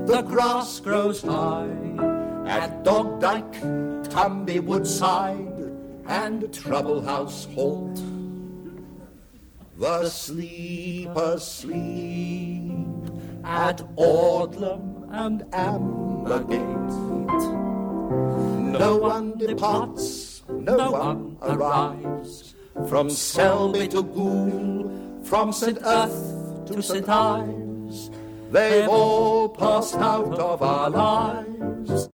the grass grows high at Dog Dyke, Tumby Woodside, and Trouble House Halt. The sleepers sleep at Audlam and Ambergate. No one departs, no one arrives, from Selby to Goole, from St. Earth to St. Ives. They've all passed out of our lives.